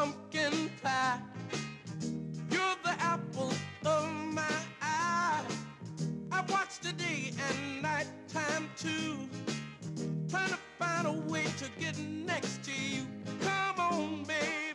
pumpkin pie. You're the apple of my eye. I watch the day and night time too, trying to find a way to get next to you. Come on, baby.